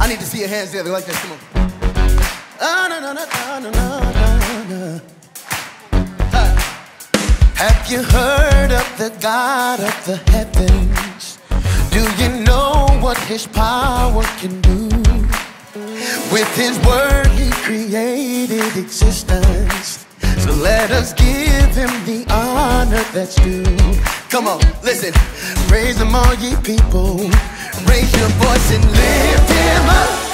need to see your hands together like that. Come on. Ah, na, na, na, na, na, na, na. Have you heard of the God of the heavens? Do you know what his power can do? With his word he created existence. So let us give him the honor that's due. Come on, listen. Praise him all ye people. Raise your voice and lift him up.